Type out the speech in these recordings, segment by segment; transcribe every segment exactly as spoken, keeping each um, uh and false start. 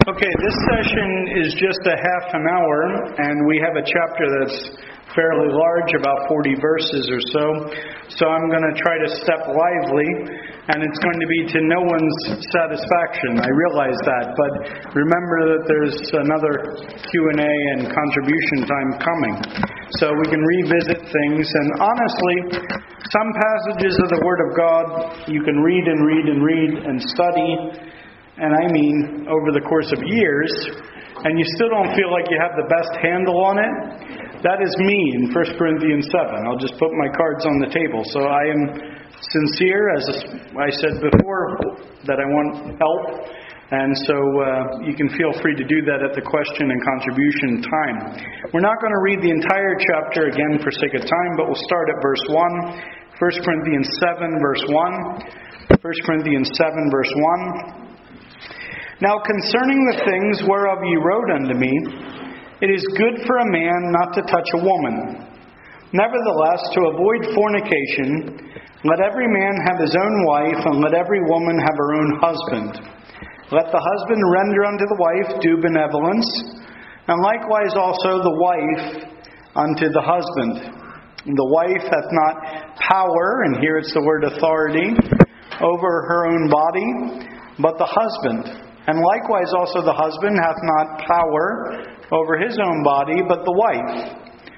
Okay, this session is just a half an hour, and we have a chapter that's fairly large, about forty verses or so. So I'm going to try to step lively, and it's going to be to no one's satisfaction. I realize that, but remember that there's another Q and A and contribution time coming. So we can revisit things, and honestly, some passages of the Word of God you can read and read and read and study, and I mean over the course of years, and you still don't feel like you have the best handle on it. That is me in First Corinthians seven. I'll just put my cards on the table. So I am sincere, as I said before, that I want help. And so uh, you can feel free to do that at the question and contribution time. We're not going to read the entire chapter again for sake of time, but we'll start at verse one. First Corinthians seven, verse one. First Corinthians seven, verse one. Now concerning the things whereof ye wrote unto me, it is good for a man not to touch a woman. Nevertheless, to avoid fornication, let every man have his own wife, and let every woman have her own husband. Let the husband render unto the wife due benevolence, and likewise also the wife unto the husband. The wife hath not power, and here it's the word authority, over her own body, but the husband. And likewise also the husband hath not power over his own body, but the wife.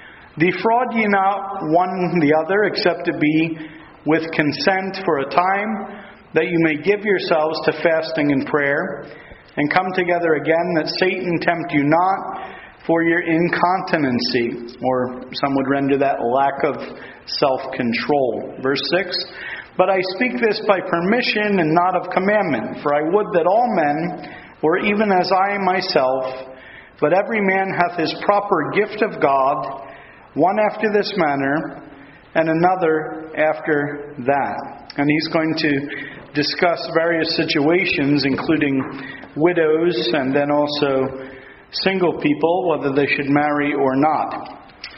Defraud ye not one the other, except to be with consent for a time, that you may give yourselves to fasting and prayer, and come together again, that Satan tempt you not for your incontinency, or some would render that lack of self-control. Verse six. But I speak this by permission and not of commandment, for I would that all men were even as I myself, but every man hath his proper gift of God, one after this manner, and another after that. And he's going to discuss various situations, including widows, and then also single people, whether they should marry or not.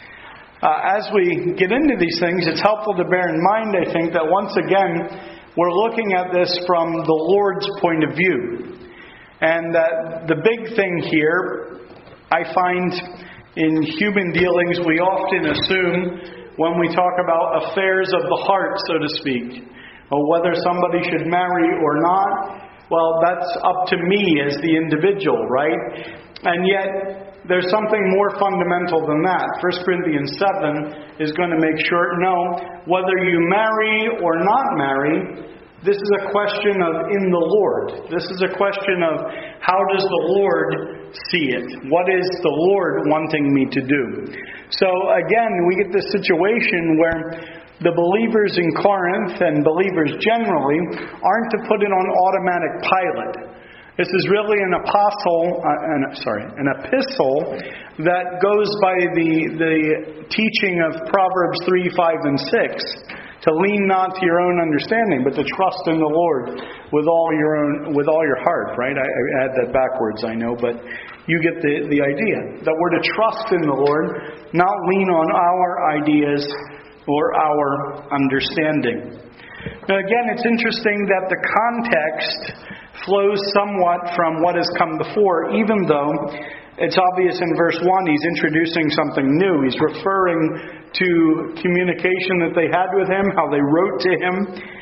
Uh, as we get into these things, it's helpful to bear in mind, I think, that once again, we're looking at this from the Lord's point of view. And that the big thing here, I find in human dealings, we often assume when we talk about affairs of the heart, so to speak, or whether somebody should marry or not, well, that's up to me as the individual, right? And yet, there's something more fundamental than that. First Corinthians seven is going to make sure, no, whether you marry or not marry, this is a question of in the Lord. This is a question of how does the Lord see it? What is the Lord wanting me to do? So again, we get this situation where the believers in Corinth and believers generally aren't to put it on automatic pilot. This is really an apostle, uh, an, sorry, an epistle that goes by the the teaching of Proverbs three, five, and six, to lean not to your own understanding, but to trust in the Lord with all your own, with all your heart. Right? I, I had that backwards, I know, but you get the the idea that we're to trust in the Lord, not lean on our ideas or our understanding. Now, again, it's interesting that the context flows somewhat from what has come before, even though it's obvious in verse one he's introducing something new. He's referring to communication that they had with him, how they wrote to him,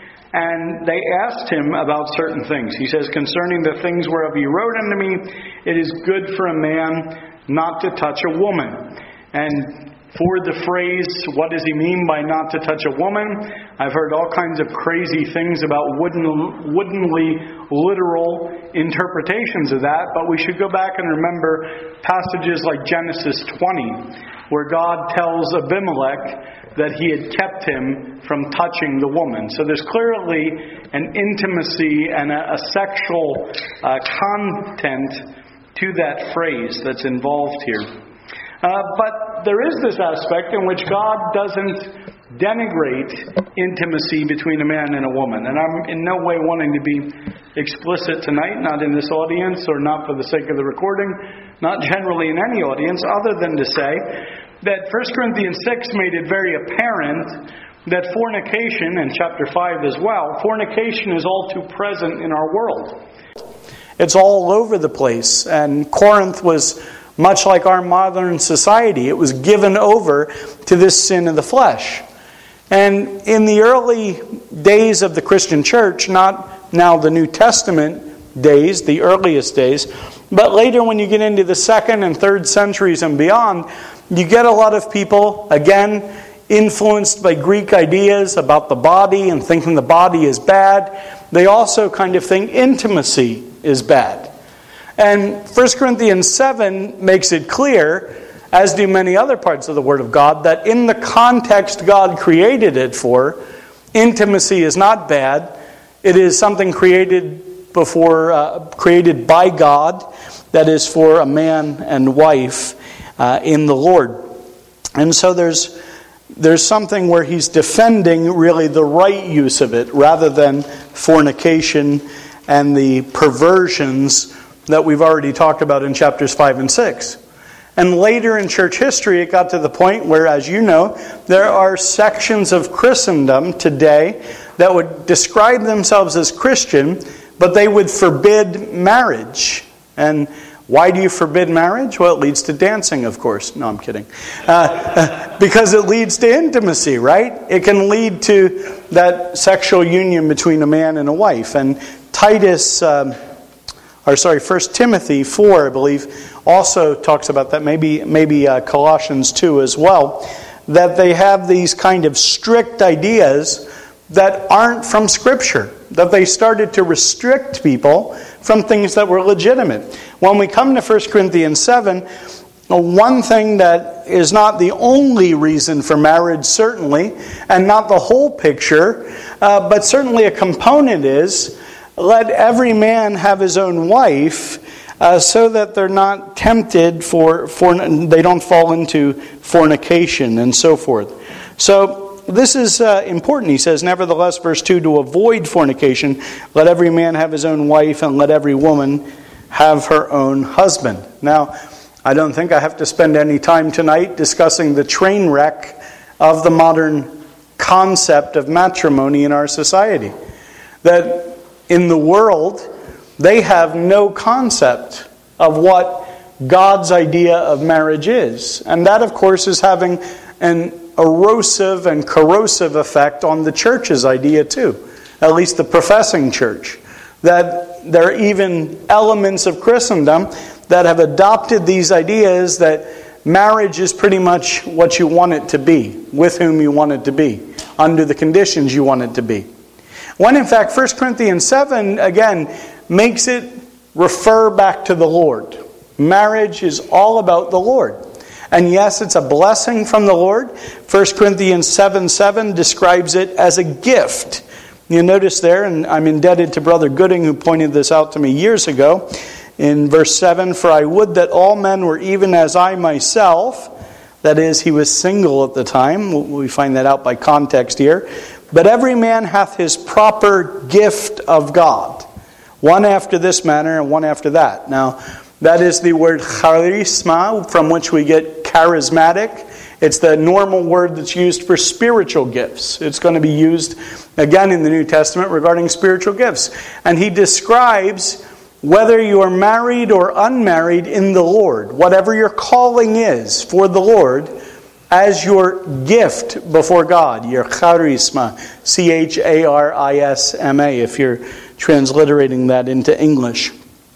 and they asked him about certain things. He says, concerning the things whereof he wrote unto me, it is good for a man not to touch a woman. And for the phrase, what does he mean by not to touch a woman? I've heard all kinds of crazy things about wooden, woodenly literal interpretations of that, but we should go back and remember passages like Genesis twenty, where God tells Abimelech that he had kept him from touching the woman. So there's clearly an intimacy and a, a sexual uh, content to that phrase that's involved here. Uh, but there is this aspect in which God doesn't denigrate intimacy between a man and a woman. And I'm in no way wanting to be explicit tonight, not in this audience or not for the sake of the recording, not generally in any audience, other than to say that First Corinthians six made it very apparent that fornication, and chapter five as well, fornication is all too present in our world. It's all over the place. And Corinth was much like our modern society. It was given over to this sin of the flesh. And in the early days of the Christian church, not now the New Testament days, the earliest days, but later when you get into the second and third centuries and beyond, you get a lot of people, again, influenced by Greek ideas about the body and thinking the body is bad. They also kind of think intimacy is bad. And First Corinthians seven makes it clear, as do many other parts of the Word of God, that in the context God created it for, intimacy is not bad. It is something created before, uh, created by God, that is for a man and wife uh, in the Lord. And so there's there's something where he's defending really the right use of it, rather than fornication and the perversions that we've already talked about in chapters five and six. And later in church history, it got to the point where, as you know, there are sections of Christendom today that would describe themselves as Christian, but they would forbid marriage. And why do you forbid marriage? Well, it leads to dancing, of course. No, I'm kidding. Uh, because it leads to intimacy, right? It can lead to that sexual union between a man and a wife. And Titus... Um, Or sorry, First Timothy four, I believe, also talks about that. Maybe maybe uh, Colossians two as well. That they have these kind of strict ideas that aren't from Scripture. That they started to restrict people from things that were legitimate. When we come to First Corinthians seven, one thing that is not the only reason for marriage, certainly, and not the whole picture, uh, but certainly a component is, let every man have his own wife, uh, so that they're not tempted for, for they don't fall into fornication and so forth. So this is uh, important. He says, nevertheless, verse two, to avoid fornication, let every man have his own wife, and let every woman have her own husband. Now, I don't think I have to spend any time tonight discussing the train wreck of the modern concept of matrimony in our society. That in the world, they have no concept of what God's idea of marriage is. And that, of course, is having an erosive and corrosive effect on the church's idea too. At least the professing church. That there are even elements of Christendom that have adopted these ideas that marriage is pretty much what you want it to be, with whom you want it to be, under the conditions you want it to be. When in fact, First Corinthians seven, again, makes it refer back to the Lord. Marriage is all about the Lord. And yes, it's a blessing from the Lord. First Corinthians seven seven describes it as a gift. You notice there, and I'm indebted to Brother Gooding, who pointed this out to me years ago, in verse seven, for I would that all men were even as I myself. That is, he was single at the time. We find that out by context here. But every man hath his proper gift of God, one after this manner and one after that. Now, that is the word charisma, from which we get charismatic. It's the normal word that's used for spiritual gifts. It's going to be used again in the New Testament regarding spiritual gifts. And he describes whether you are married or unmarried in the Lord, whatever your calling is for the Lord, as your gift before God, your charisma, C H A R I S M A, if you're transliterating that into English.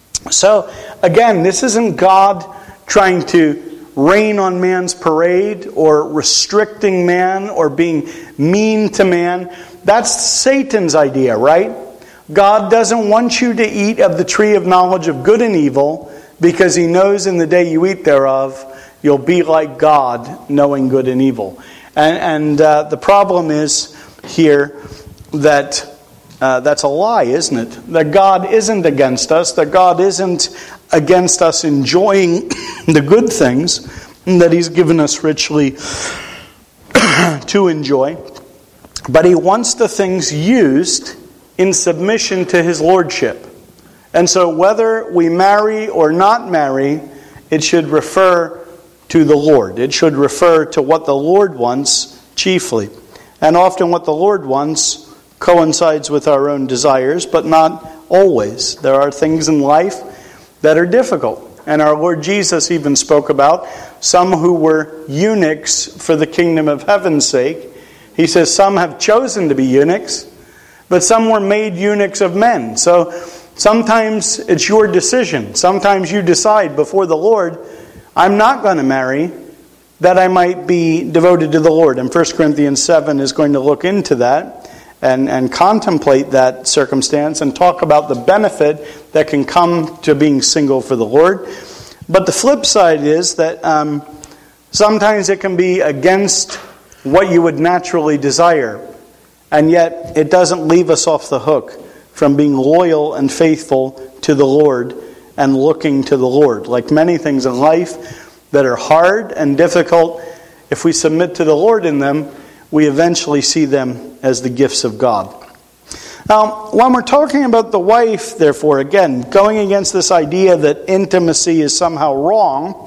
So, again, this isn't God trying to rain on man's parade or restricting man or being mean to man. That's Satan's idea, right? God doesn't want you to eat of the tree of knowledge of good and evil because He knows in the day you eat thereof, you'll be like God, knowing good and evil. And, and uh, the problem is here that uh, that's a lie, isn't it? That God isn't against us, that God isn't against us enjoying the good things that He's given us richly to enjoy. But He wants the things used in submission to His Lordship. And so whether we marry or not marry, it should refer to the Lord. It should refer to what the Lord wants chiefly. And often what the Lord wants coincides with our own desires, but not always. There are things in life that are difficult. And our Lord Jesus even spoke about some who were eunuchs for the kingdom of heaven's sake. He says some have chosen to be eunuchs, but some were made eunuchs of men. So sometimes it's your decision. Sometimes you decide before the Lord, I'm not going to marry, that I might be devoted to the Lord. And First Corinthians seven is going to look into that and, and contemplate that circumstance and talk about the benefit that can come to being single for the Lord. But the flip side is that um, sometimes it can be against what you would naturally desire. And yet it doesn't leave us off the hook from being loyal and faithful to the Lord and looking to the Lord. Like many things in life that are hard and difficult, if we submit to the Lord in them, we eventually see them as the gifts of God. Now, when we're talking about the wife, therefore, again, going against this idea that intimacy is somehow wrong,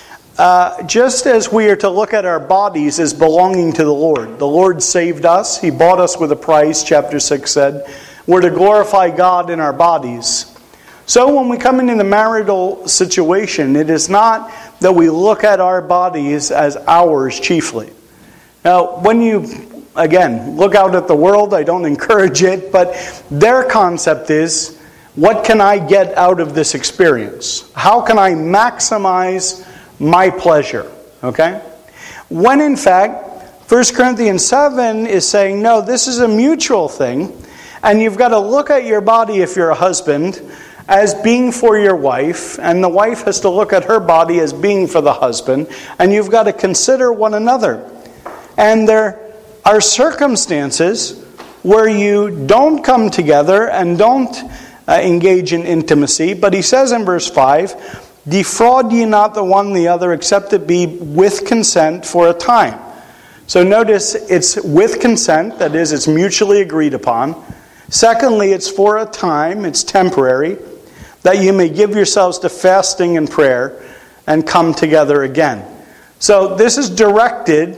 uh, just as we are to look at our bodies as belonging to the Lord. The Lord saved us. He bought us with a price, chapter six said. We're to glorify God in our bodies. So when we come into the marital situation, it is not that we look at our bodies as ours chiefly. Now, when you, again, look out at the world, I don't encourage it, but their concept is, what can I get out of this experience? How can I maximize my pleasure? Okay? When in fact, First Corinthians seven is saying, no, this is a mutual thing, and you've got to look at your body if you're a husband as being for your wife, and the wife has to look at her body as being for the husband, and you've got to consider one another. And there are circumstances where you don't come together and don't uh, engage in intimacy, but he says in verse five, defraud ye not the one the other, except it be with consent for a time. So notice it's with consent, that is, it's mutually agreed upon. Secondly, it's for a time, it's temporary, that you may give yourselves to fasting and prayer and come together again. So this is directed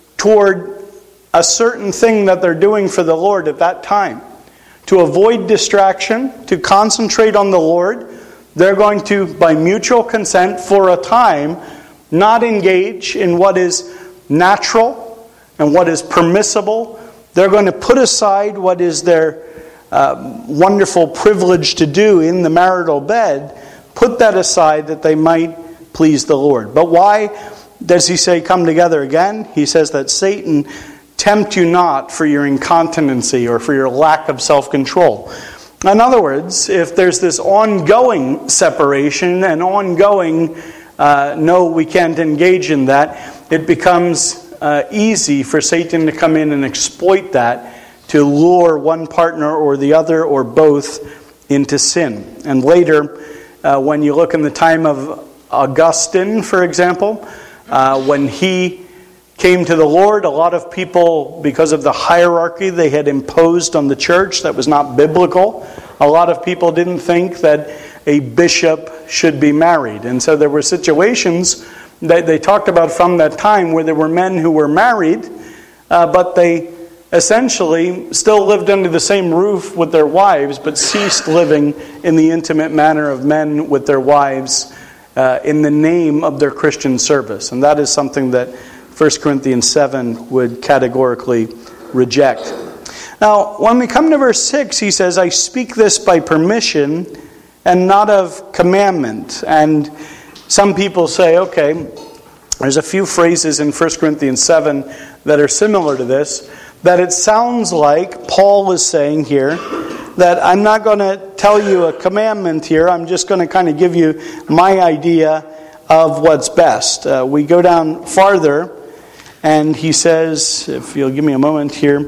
toward a certain thing that they're doing for the Lord at that time. To avoid distraction, to concentrate on the Lord, they're going to, by mutual consent for a time, not engage in what is natural and what is permissible. They're going to put aside what is their Uh, wonderful privilege to do in the marital bed, put that aside that they might please the Lord. But why does he say come together again? He says that Satan tempt you not for your incontinency or for your lack of self-control. In other words, if there's this ongoing separation and ongoing uh, no, we can't engage in that, it becomes uh, easy for Satan to come in and exploit that, to lure one partner or the other or both into sin. And later, uh, when you look in the time of Augustine, for example, uh, when he came to the Lord, a lot of people, because of the hierarchy they had imposed on the church that was not biblical, a lot of people didn't think that a bishop should be married. And so there were situations that they talked about from that time where there were men who were married, uh, but they essentially still lived under the same roof with their wives, but ceased living in the intimate manner of men with their wives uh, in the name of their Christian service. And that is something that First Corinthians seven would categorically reject. Now, when we come to verse six, he says, I speak this by permission and not of commandment. And some people say, okay, there's a few phrases in First Corinthians seven that are similar to this, that it sounds like Paul is saying here that I'm not going to tell you a commandment here. I'm just going to kind of give you my idea of what's best. Uh, we go down farther, and he says, if you'll give me a moment here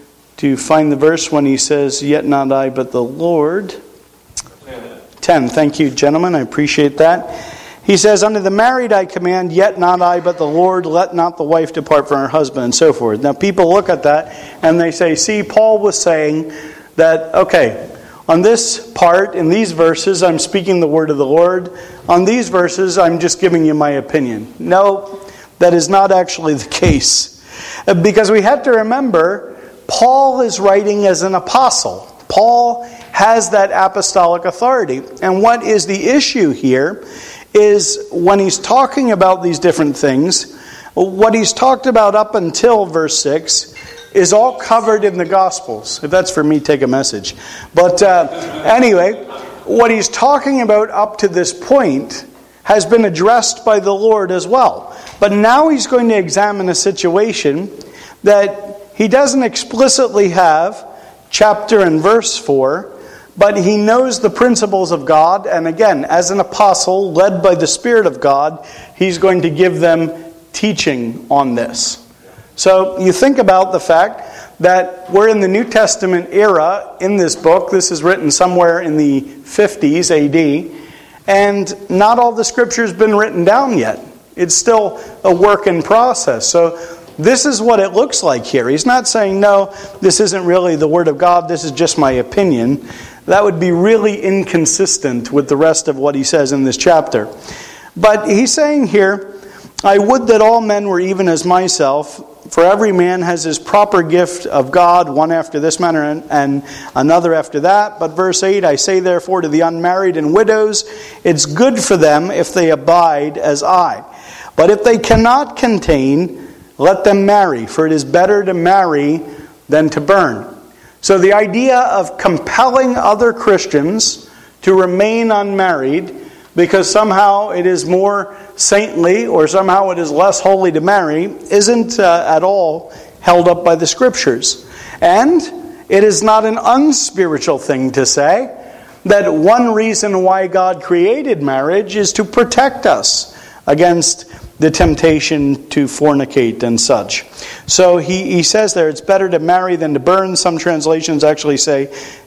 to find the verse when he says, yet not I, but the Lord. ten. Thank you, gentlemen. I appreciate that. He says, unto the married I command, yet not I, but the Lord, let not the wife depart from her husband, and so forth. Now people look at that and they say, see, Paul was saying that, okay, on this part, in these verses, I'm speaking the word of the Lord. On these verses, I'm just giving you my opinion. No, that is not actually the case. Because we have to remember, Paul is writing as an apostle. Paul has that apostolic authority. And what is the issue here is when he's talking about these different things, what he's talked about up until verse six is all covered in the Gospels. If that's for me, take a message. But uh, anyway, what he's talking about up to this point has been addressed by the Lord as well. But now he's going to examine a situation that he doesn't explicitly have chapter and verse for, but he knows the principles of God. And again, as an apostle led by the Spirit of God, he's going to give them teaching on this. So you think about the fact that we're in the New Testament era in this book. This is written somewhere in the fifties A D. And not all the Scripture has been written down yet. It's still a work in process. So this is what it looks like here. He's not saying, no, this isn't really the Word of God. This is just my opinion. That would be really inconsistent with the rest of what he says in this chapter. But he's saying here, I would that all men were even as myself, for every man has his proper gift of God, one after this manner and, and another after that. But verse eight, I say therefore to the unmarried and widows, it's good for them if they abide as I. But if they cannot contain, let them marry, for it is better to marry than to burn. So the idea of compelling other Christians to remain unmarried because somehow it is more saintly or somehow it is less holy to marry isn't uh, at all held up by the Scriptures. And it is not an unspiritual thing to say that one reason why God created marriage is to protect us against the temptation to fornicate and such. So he, he says there, it's better to marry than to burn. Some translations actually say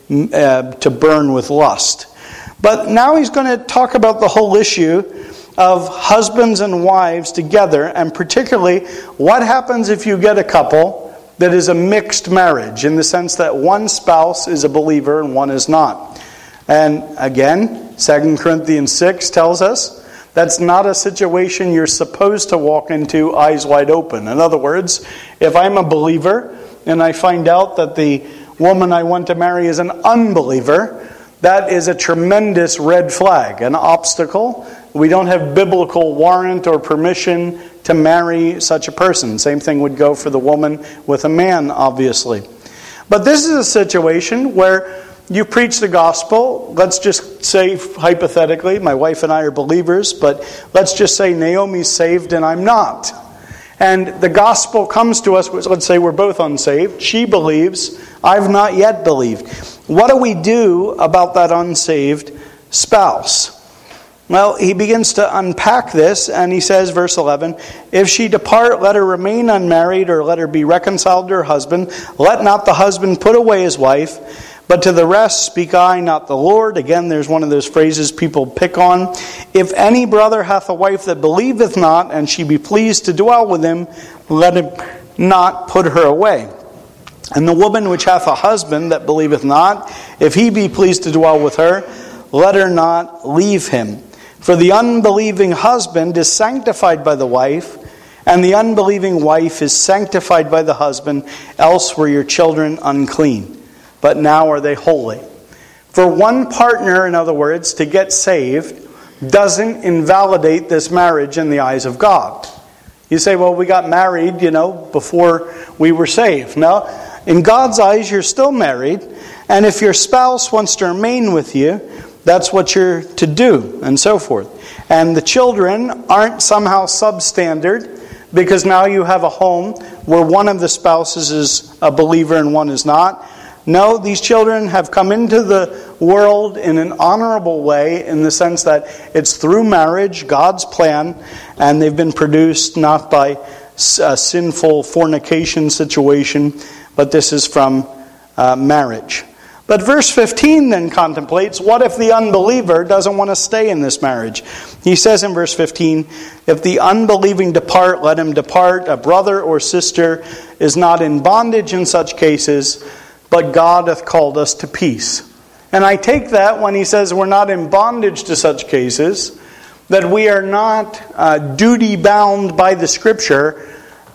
uh, to burn with lust. But now he's going to talk about the whole issue of husbands and wives together, and particularly what happens if you get a couple that is a mixed marriage, in the sense that one spouse is a believer and one is not. And again, Second Corinthians six tells us that's not a situation you're supposed to walk into eyes wide open. In other words, if I'm a believer and I find out that the woman I want to marry is an unbeliever, that is a tremendous red flag, an obstacle. We don't have biblical warrant or permission to marry such a person. Same thing would go for the woman with a man, obviously. But this is a situation where you preach the gospel. Let's just say, hypothetically, my wife and I are believers, but let's just say Naomi's saved and I'm not. And the gospel comes to us, let's say we're both unsaved. She believes, I've not yet believed. What do we do about that unsaved spouse? Well, he begins to unpack this, and he says, verse eleven, if she depart, let her remain unmarried, or let her be reconciled to her husband. Let not the husband put away his wife, but to the rest speak I, not the Lord. Again, there's one of those phrases people pick on. If any brother hath a wife that believeth not, and she be pleased to dwell with him, let him not put her away. And the woman which hath a husband that believeth not, if he be pleased to dwell with her, let her not leave him. For the unbelieving husband is sanctified by the wife, and the unbelieving wife is sanctified by the husband, else were your children unclean. But now are they holy. For one partner, in other words, to get saved, doesn't invalidate this marriage in the eyes of God. You say, well, we got married, you know, before we were saved. No, in God's eyes, you're still married. And if your spouse wants to remain with you, that's what you're to do, and so forth. And the children aren't somehow substandard, because now you have a home where one of the spouses is a believer and one is not. No, these children have come into the world in an honorable way, in the sense that it's through marriage, God's plan, and they've been produced not by a sinful fornication situation, but this is from uh, marriage. But verse fifteen then contemplates, what if the unbeliever doesn't want to stay in this marriage? He says in verse fifteen, if the unbelieving depart, let him depart. A brother or sister is not in bondage in such cases, but God hath called us to peace. And I take that when he says we're not in bondage to such cases, that we are not uh, duty-bound by the Scripture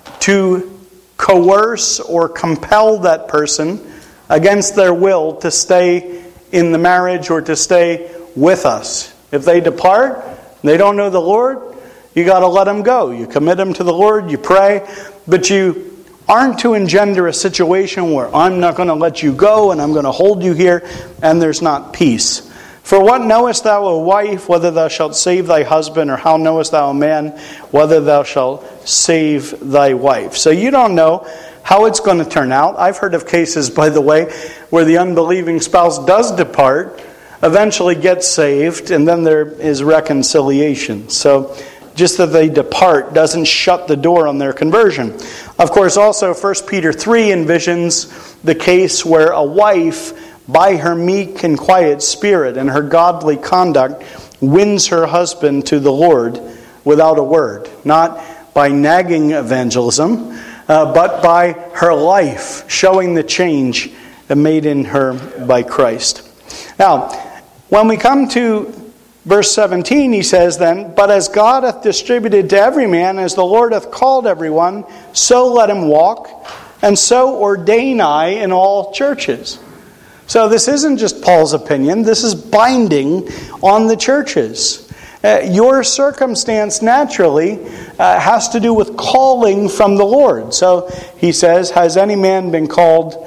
to coerce or compel that person against their will to stay in the marriage or to stay with us. If they depart, they don't know the Lord, you got to let them go. You commit them to the Lord, you pray, but you aren't to engender a situation where I'm not going to let you go and I'm going to hold you here and there's not peace. For what knowest thou, a wife, whether thou shalt save thy husband, or how knowest thou, a man, whether thou shalt save thy wife? So you don't know how it's going to turn out. I've heard of cases, by the way, where the unbelieving spouse does depart, eventually gets saved, and then there is reconciliation. So just that they depart doesn't shut the door on their conversion. Of course, also First Peter three envisions the case where a wife, by her meek and quiet spirit and her godly conduct, wins her husband to the Lord without a word. Not by nagging evangelism, uh, but by her life, showing the change made in her by Christ. Now, when we come to verse seventeen, he says then, But as God hath distributed to every man, as the Lord hath called everyone, so let him walk, and so ordain I in all churches. So this isn't just Paul's opinion, this is binding on the churches. Uh, your circumstance naturally uh, has to do with calling from the Lord. So he says, Has any man been called,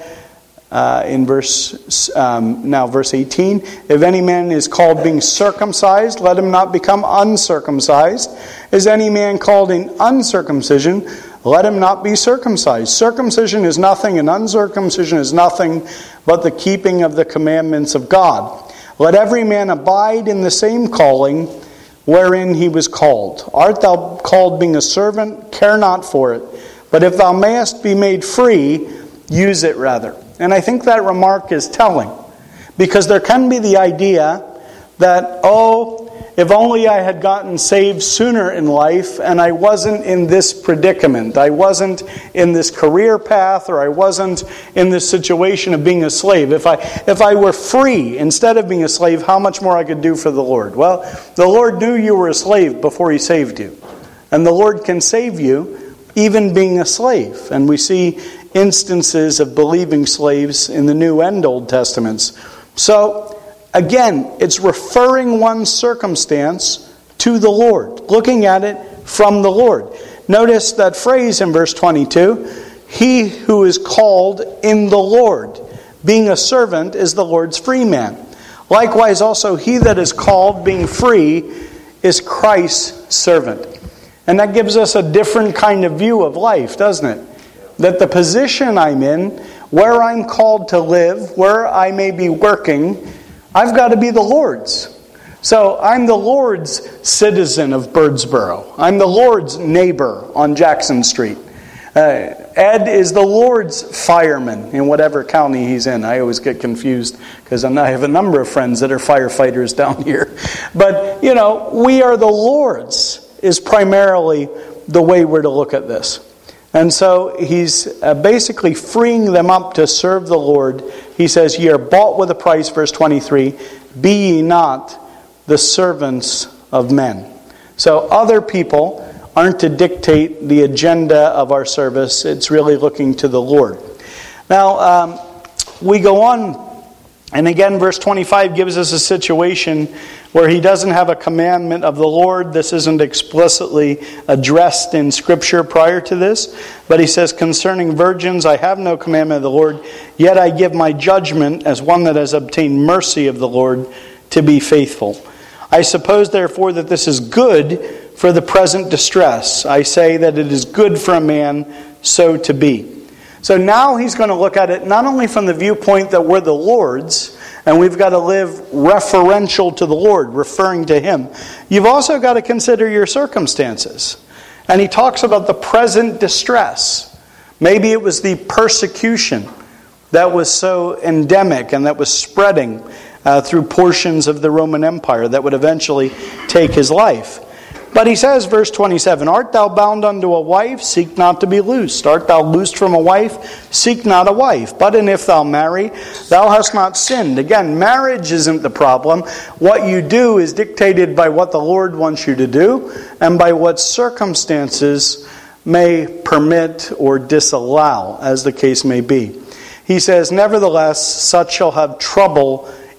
uh, in verse um, now verse eighteen, if any man is called being circumcised, let him not become uncircumcised. Is any man called in uncircumcision, let him not be circumcised. Circumcision is nothing, and uncircumcision is nothing, but the keeping of the commandments of God. Let every man abide in the same calling wherein he was called. Art thou called being a servant? Care not for it. But if thou mayest be made free, use it rather. And I think that remark is telling. Because there can be the idea that, oh, if only I had gotten saved sooner in life and I wasn't in this predicament. I wasn't in this career path, or I wasn't in this situation of being a slave. If I if I were free instead of being a slave, how much more I could do for the Lord? Well, the Lord knew you were a slave before He saved you. And the Lord can save you even being a slave. And we see instances of believing slaves in the New and Old Testaments. So, again, it's referring one's circumstance to the Lord, looking at it from the Lord. Notice that phrase in verse twenty-two, He who is called in the Lord. Being a servant is the Lord's free man. Likewise also, he that is called, being free, is Christ's servant. And that gives us a different kind of view of life, doesn't it? That the position I'm in, where I'm called to live, where I may be working, I've got to be the Lord's. So I'm the Lord's citizen of Birdsboro. I'm the Lord's neighbor on Jackson Street. Uh, Ed is the Lord's fireman in whatever county he's in. I always get confused because I have a number of friends that are firefighters down here. But, you know, we are the Lord's is primarily the way we're to look at this. And so he's uh, basically freeing them up to serve the Lord. He says, Ye are bought with a price, verse twenty-three, be ye not the servants of men. So other people aren't to dictate the agenda of our service. It's really looking to the Lord. Now, um, we go on, and again, verse twenty-five gives us a situation where he doesn't have a commandment of the Lord. This isn't explicitly addressed in Scripture prior to this. But he says, Concerning virgins, I have no commandment of the Lord, yet I give my judgment as one that has obtained mercy of the Lord to be faithful. I suppose, therefore, that this is good for the present distress. I say that it is good for a man so to be. So now he's going to look at it not only from the viewpoint that we're the Lord's, and we've got to live referential to the Lord, referring to Him. You've also got to consider your circumstances. And he talks about the present distress. Maybe it was the persecution that was so endemic and that was spreading uh, through portions of the Roman Empire that would eventually take his life. But he says, verse twenty-seven, Art thou bound unto a wife? Seek not to be loosed. Art thou loosed from a wife? Seek not a wife. But and if thou marry, thou hast not sinned. Again, marriage isn't the problem. What you do is dictated by what the Lord wants you to do and by what circumstances may permit or disallow, as the case may be. He says, Nevertheless, such shall have trouble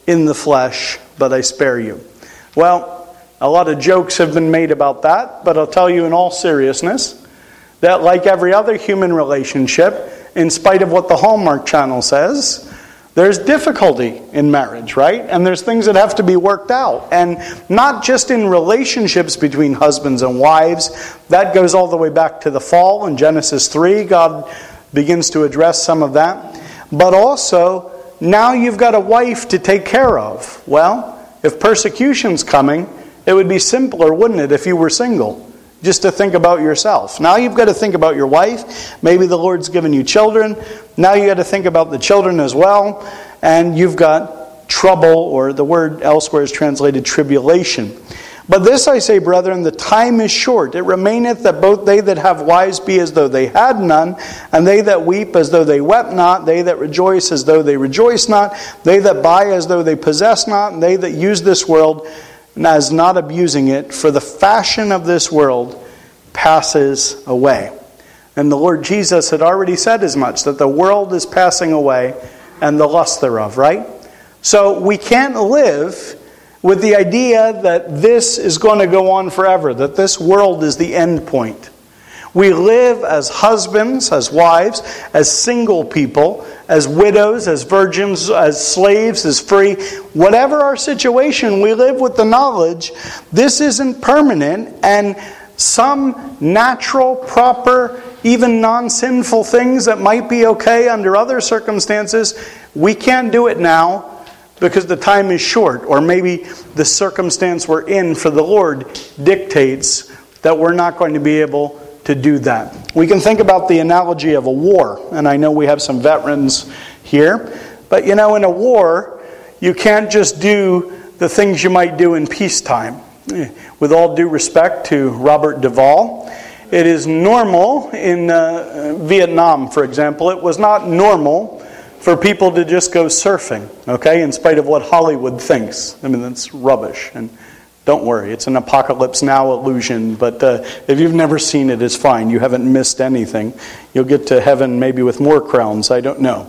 in the flesh, but I spare you. Well, a lot of jokes have been made about that, but I'll tell you in all seriousness that like every other human relationship, in spite of what the Hallmark Channel says, there's difficulty in marriage, right? And there's things that have to be worked out. And not just in relationships between husbands and wives. That goes all the way back to the fall in Genesis three. God begins to address some of that. But also, now you've got a wife to take care of. Well, if persecution's coming, it would be simpler, wouldn't it, if you were single? Just to think about yourself. Now you've got to think about your wife. Maybe the Lord's given you children. Now you've got to think about the children as well. And you've got trouble, or the word elsewhere is translated tribulation. But this I say, brethren, the time is short. It remaineth that both they that have wives be as though they had none, and they that weep as though they wept not, they that rejoice as though they rejoice not, they that buy as though they possess not, and they that use this world as not abusing it, for the fashion of this world passes away. And the Lord Jesus had already said as much, that the world is passing away and the lust thereof, right? So we can't live with the idea that this is going to go on forever, that this world is the end point. We live as husbands, as wives, as single people, as widows, as virgins, as slaves, as free. Whatever our situation, we live with the knowledge this isn't permanent, and some natural, proper, even non-sinful things that might be okay under other circumstances, we can't do it now because the time is short. Or maybe the circumstance we're in for the Lord dictates that we're not going to be able to do that. We can think about the analogy of a war, and I know we have some veterans here, but you know, in a war, you can't just do the things you might do in peacetime. With all due respect to Robert Duvall, it is normal in uh, Vietnam, for example, it was not normal for people to just go surfing, okay, in spite of what Hollywood thinks. I mean, that's rubbish. And don't worry, it's an Apocalypse Now illusion, but uh, if you've never seen it, it's fine. You haven't missed anything. You'll get to heaven maybe with more crowns, I don't know.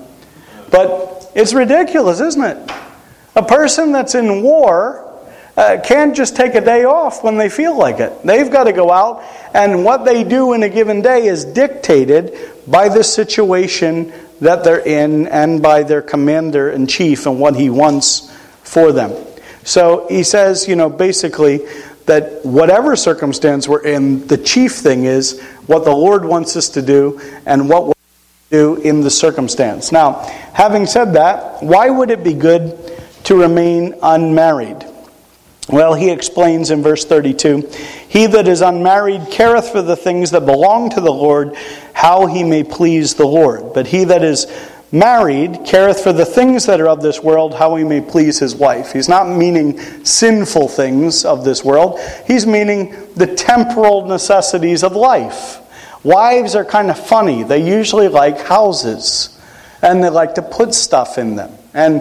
But it's ridiculous, isn't it? A person that's in war uh, can't just take a day off when they feel like it. They've got to go out, and what they do in a given day is dictated by the situation that they're in and by their commander-in-chief and what he wants for them. So he says, you know, basically that whatever circumstance we're in, the chief thing is what the Lord wants us to do and what we're do in the circumstance. Now, having said that, why would it be good to remain unmarried? Well, he explains in verse thirty-two, he that is unmarried careth for the things that belong to the Lord, how he may please the Lord. But he that is married careth for the things that are of this world, how he may please his wife. He's not meaning sinful things of this world. He's meaning the temporal necessities of life. Wives are kind of funny. They usually like houses, and they like to put stuff in them.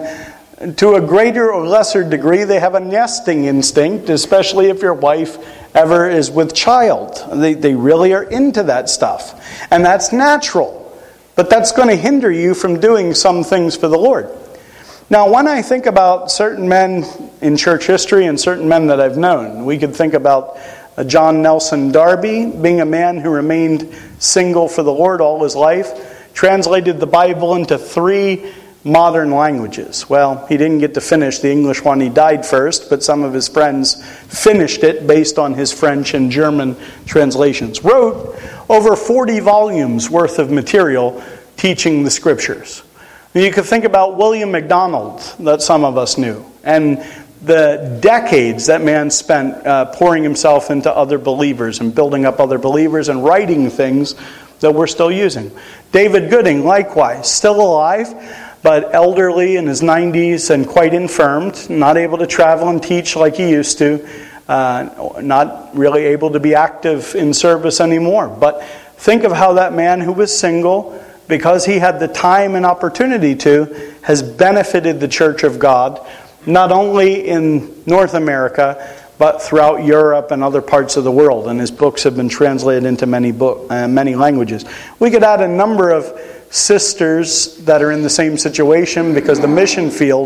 And to a greater or lesser degree, they have a nesting instinct, especially if your wife ever is with child. They, they really are into that stuff. And that's natural. But that's going to hinder you from doing some things for the Lord. Now, when I think about certain men in church history and certain men that I've known, we could think about John Nelson Darby, being a man who remained single for the Lord all his life, translated the Bible into three modern languages. Well, he didn't get to finish the English one. He died first, but some of his friends finished it based on his French and German translations. Wrote over forty volumes worth of material teaching the Scriptures. You could think about William MacDonald, that some of us knew, and the decades that man spent uh, pouring himself into other believers and building up other believers and writing things that we're still using. David Gooding, likewise, still alive, but elderly in his nineties and quite infirmed, not able to travel and teach like he used to, uh, not really able to be active in service anymore. But think of how that man who was single, because he had the time and opportunity to, has benefited the Church of God, not only in North America, but throughout Europe and other parts of the world. And his books have been translated into many book, uh, many languages. We could add a number of sisters that are in the same situation, because the mission field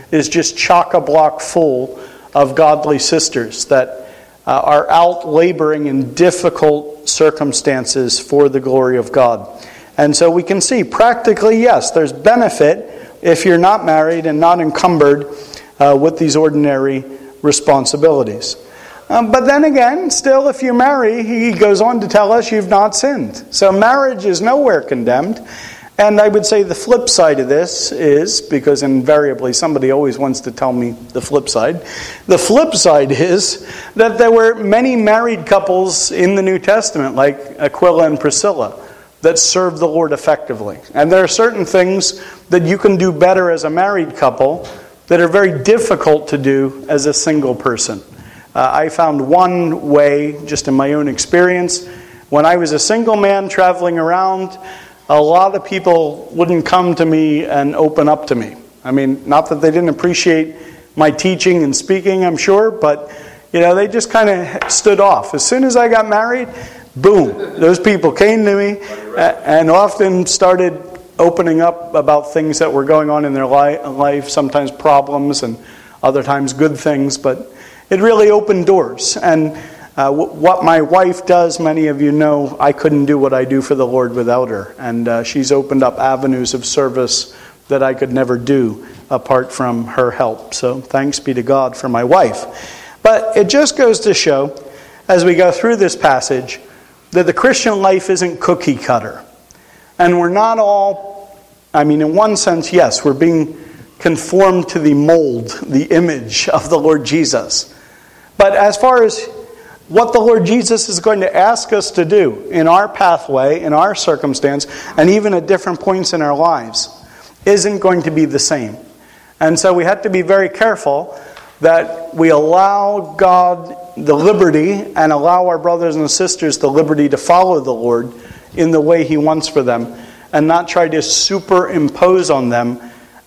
is just chock-a-block full of godly sisters that uh, are out laboring in difficult circumstances for the glory of God. And so we can see, practically, yes, there's benefit if you're not married and not encumbered uh, with these ordinary responsibilities. Um, but then again, still, if you marry, he goes on to tell us you've not sinned. So marriage is nowhere condemned. And I would say the flip side of this is, because invariably somebody always wants to tell me the flip side, the flip side is that there were many married couples in the New Testament, like Aquila and Priscilla, that served the Lord effectively. And there are certain things that you can do better as a married couple that are very difficult to do as a single person. Uh, I found one way, just in my own experience, when I was a single man traveling around, a lot of people wouldn't come to me and open up to me. I mean, not that they didn't appreciate my teaching and speaking, I'm sure, but, you know, they just kind of stood off. As soon as I got married, boom, those people came to me and often started opening up about things that were going on in their life, sometimes problems and other times good things, but it really opened doors. And Uh, what my wife does, many of you know, I couldn't do what I do for the Lord without her. And uh, she's opened up avenues of service that I could never do apart from her help. So thanks be to God for my wife. But it just goes to show, as we go through this passage, that the Christian life isn't cookie cutter. And we're not all, I mean, in one sense, yes, we're being conformed to the mold, the image of the Lord Jesus. But as far as what the Lord Jesus is going to ask us to do in our pathway, in our circumstance, and even at different points in our lives, isn't going to be the same. And so we have to be very careful that we allow God the liberty and allow our brothers and sisters the liberty to follow the Lord in the way He wants for them, and not try to superimpose on them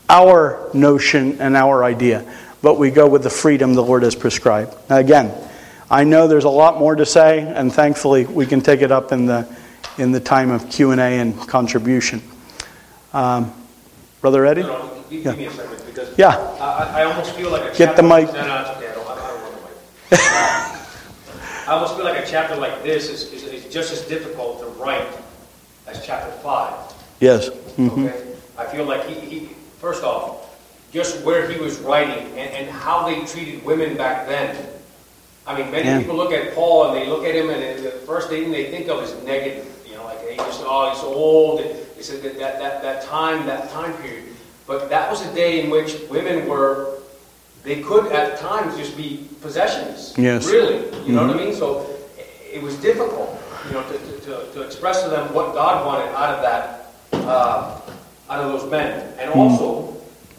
our notion and our idea, but we go with the freedom the Lord has prescribed. Now again, I know there's a lot more to say, and thankfully we can take it up in the in the time of Q and A and contribution. Um, Brother Eddie? No, no, give, yeah. give me a second, because yeah. I, I almost feel like a Get chapter... the mic. No, no, it's okay. I don't, I don't want the mic. I almost feel like a chapter like this is, is, is just as difficult to write as chapter five. Yes. Mm-hmm. Okay? I feel like he, he, first off, just where he was writing and, and how they treated women back then. I mean, many yeah. people look at Paul and they look at him, and the first thing they think of is negative. You know, like, hey, he's, oh, he's old. They said that, that that that time, that time period. But that was a day in which women were, they could at times just be possessions. Yes. Really. You mm-hmm. know what I mean? So it was difficult, you know, to, to, to express to them what God wanted out of that, uh, out of those men. And also,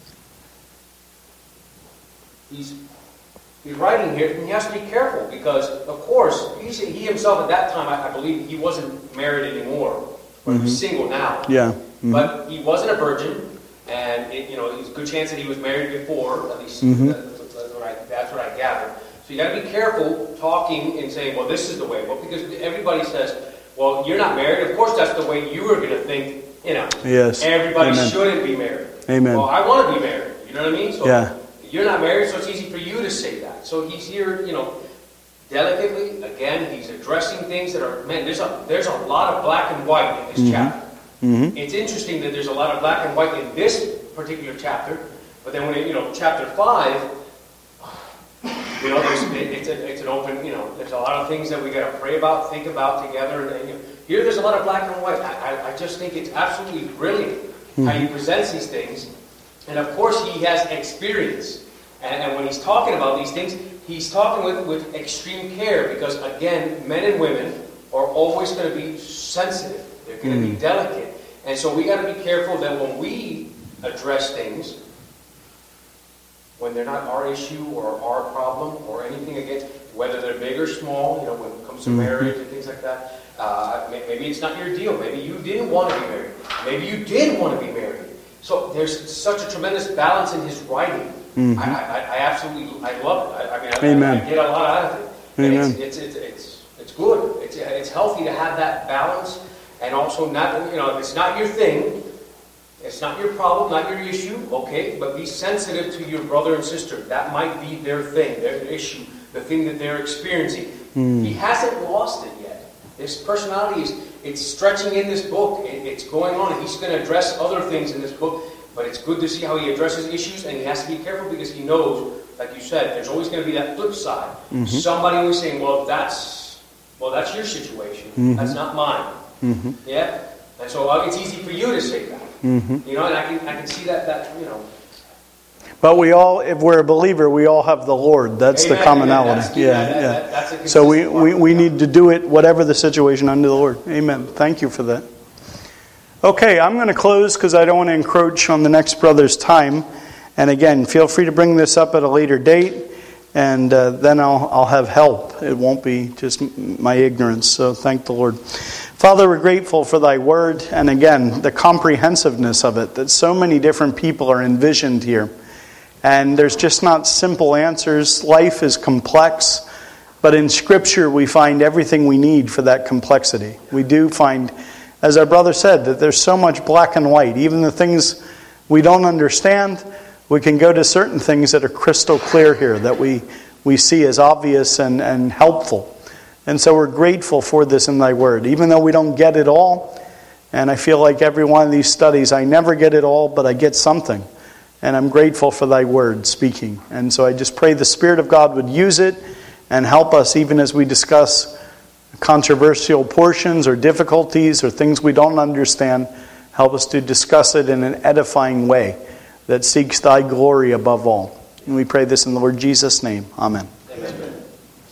he's He's writing here, and he has to be careful because, of course, he, he himself at that time, I, I believe, he wasn't married anymore, but mm-hmm. he was single now. Yeah. Mm-hmm. But he wasn't a virgin, and it, you know, there's a good chance that he was married before. At least mm-hmm. that's, that's, what I, that's what I gathered. So you got to be careful talking and saying, "Well, this is the way." Well, because everybody says, "Well, you're not married." Of course, that's the way you were going to think. You know, yes. Everybody Amen. shouldn't be married. Amen. Well, I want to be married. You know what I mean? So, yeah. You're not married, so it's easy for you to say that. So he's here, you know, delicately. Again, he's addressing things that are, man, there's a there's a lot of black and white in this mm-hmm. chapter. Mm-hmm. It's interesting that there's a lot of black and white in this particular chapter, but then when it, you know, chapter five, you know, there's, it's a, it's an open, you know, there's a lot of things that we got to pray about, think about together. And, you know, here, there's a lot of black and white. I, I, I just think it's absolutely brilliant mm-hmm. how he presents these things. And of course, he has experience. And, and when he's talking about these things, he's talking with, with extreme care because, again, men and women are always going to be sensitive. They're going to mm. be delicate. And so we got to be careful that when we address things, when they're not our issue or our problem or anything against, whether they're big or small, you know, when it comes to mm-hmm. marriage and things like that, uh, maybe it's not your deal. Maybe you didn't want to be married. Maybe you did want to be married. So there's such a tremendous balance in his writing. Mm-hmm. I, I, I absolutely, I love it. I, I mean, I, Amen. I, I get a lot out of it. Amen. It's, it's, it's, it's, it's good. It's, it's healthy to have that balance, and also not, you know, if it's not your thing, It's not your problem, not your issue, okay? But be sensitive to your brother and sister. That might be their thing, their issue, the thing that they're experiencing. Mm. He hasn't lost it yet. This personality is it's stretching in this book. It, it's going on. He's going to address other things in this book. But it's good to see how he addresses issues, and he has to be careful because he knows, like you said, there's always going to be that flip side. Mm-hmm. Somebody always saying, well, that's well, that's your situation. Mm-hmm. That's not mine. Mm-hmm. Yeah? And so uh, it's easy for you to say that. Mm-hmm. You know, and I can I can see that, that, you know. But we all, if we're a believer, we all have the Lord. That's Amen. The commonality. That's, yeah, that, yeah. That, that's a so we, we, we need to do it, whatever the situation, under the Lord. Amen. Thank you for that. Okay, I'm going to close because I don't want to encroach on the next brother's time. And again, feel free to bring this up at a later date, and uh, then I'll I'll have help. It won't be just my ignorance. So thank the Lord. Father, we're grateful for thy word, and again, the comprehensiveness of it, that so many different people are envisioned here. And there's just not simple answers. Life is complex, but in Scripture we find everything we need for that complexity. We do find, as our brother said, that there's so much black and white. Even the things we don't understand, we can go to certain things that are crystal clear here, that we, we see as obvious and, and helpful. And so we're grateful for this in thy word, even though we don't get it all. And I feel like every one of these studies, I never get it all, but I get something. And I'm grateful for thy word speaking. And so I just pray the Spirit of God would use it and help us even as we discuss controversial portions or difficulties or things we don't understand. Help us to discuss it in an edifying way that seeks thy glory above all. And we pray this in the Lord Jesus' name. Amen.